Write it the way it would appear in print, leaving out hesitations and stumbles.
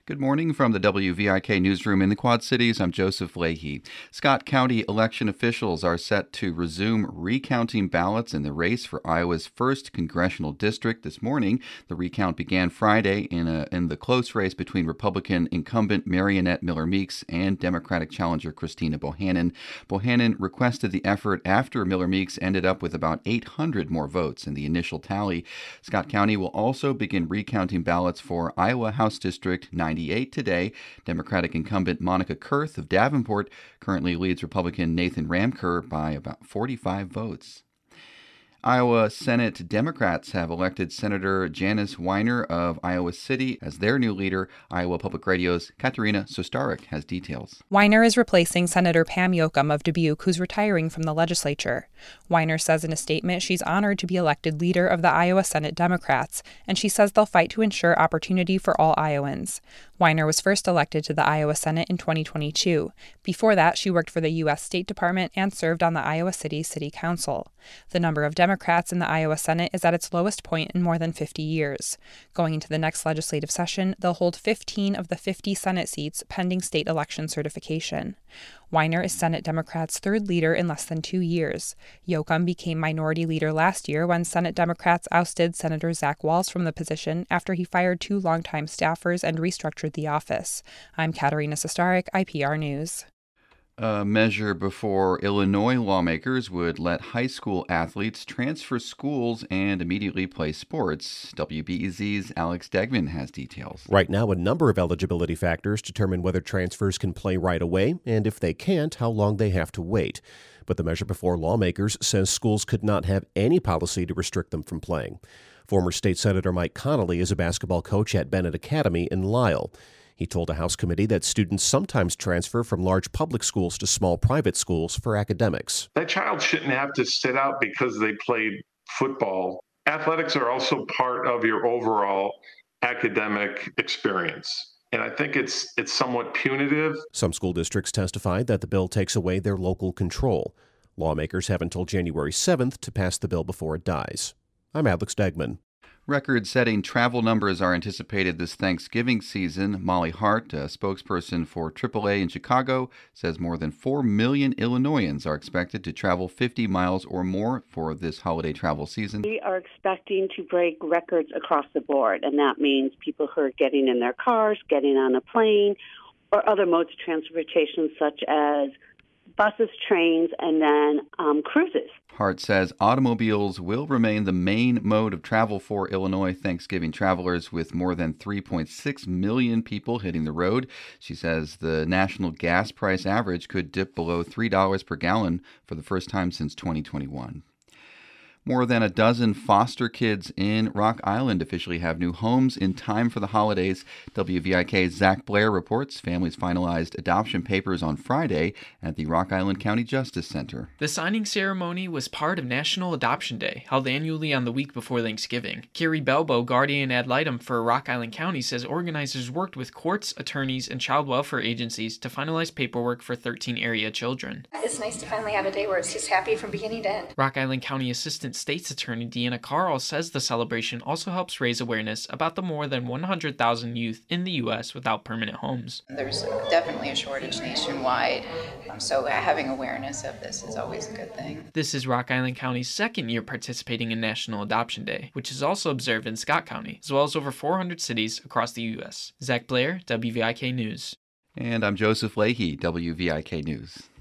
Good morning from the WVIK newsroom in the Quad Cities. I'm Joseph Leahy. Scott County election officials are set to resume recounting ballots in the race for Iowa's 1st congressional district this morning. The recount began Friday in the close race between Republican incumbent Mariannette Miller Meeks and Democratic challenger Christina Bohannon. Bohannon requested the effort after Miller Meeks ended up with about 800 more votes in the initial tally. Scott County will also begin recounting ballots for Iowa House District 98 today. Democratic incumbent Monica Kurth of Davenport currently leads Republican Nathan Ramker by about 45 votes. Iowa Senate Democrats have elected Senator Janice Weiner of Iowa City as their new leader. Iowa Public Radio's Katerina Sostarek has details. Weiner is replacing Senator Pam Yoakum of Dubuque, who's retiring from the legislature. Weiner says in a statement she's honored to be elected leader of the Iowa Senate Democrats, and she says they'll fight to ensure opportunity for all Iowans. Weiner was first elected to the Iowa Senate in 2022. Before that, she worked for the U.S. State Department and served on the Iowa City City Council. The number of Democrats in the Iowa Senate is at its lowest point in more than 50 years. Going into the next legislative session, they'll hold 15 of the 50 Senate seats pending state election certification. Weiner is Senate Democrats' third leader in less than 2 years. Yoakum became minority leader last year when Senate Democrats ousted Senator Zach Wahls from the position after he fired 2 longtime staffers and restructured the office. I'm Katerina Sostarek, IPR News. A measure before Illinois lawmakers would let high school athletes transfer schools and immediately play sports. WBEZ's Alex Degman has details. Right now, a number of eligibility factors determine whether transfers can play right away, and if they can't, how long they have to wait. But the measure before lawmakers says schools could not have any policy to restrict them from playing. Former State Senator Mike Connolly is a basketball coach at Bennett Academy in Lisle. He told a House committee that students sometimes transfer from large public schools to small private schools for academics. That child shouldn't have to sit out because they played football. Athletics are also part of your overall academic experience. And I think it's somewhat punitive. Some school districts testified that the bill takes away their local control. Lawmakers have until January 7th to pass the bill before it dies. I'm Alex Degman. Record-setting travel numbers are anticipated this Thanksgiving season. Molly Hart, a spokesperson for AAA in Chicago, says more than 4 million Illinoisans are expected to travel 50 miles or more for this holiday travel season. We are expecting to break records across the board, and that means people who are getting in their cars, getting on a plane, or other modes of transportation such as buses, trains, and then cruises. Hart says automobiles will remain the main mode of travel for Illinois Thanksgiving travelers, with more than 3.6 million people hitting the road. She says the national gas price average could dip below $3 per gallon for the first time since 2021. More than a dozen foster kids in Rock Island officially have new homes in time for the holidays. WVIK's Zach Blair reports families finalized adoption papers on Friday at the Rock Island County Justice Center. The signing ceremony was part of National Adoption Day, held annually on the week before Thanksgiving. Carrie Belbo, guardian ad litem for Rock Island County, says organizers worked with courts, attorneys, and child welfare agencies to finalize paperwork for 13 area children. It's nice to finally have a day where it's just happy from beginning to end. Rock Island County Assistant State's Attorney Deanna Carl says the celebration also helps raise awareness about the more than 100,000 youth in the U.S. without permanent homes. There's definitely a shortage nationwide, so having awareness of this is always a good thing. This is Rock Island County's second year participating in National Adoption Day, which is also observed in Scott County, as well as over 400 cities across the U.S. Zach Blair, WVIK News. And I'm Joseph Leahy, WVIK News.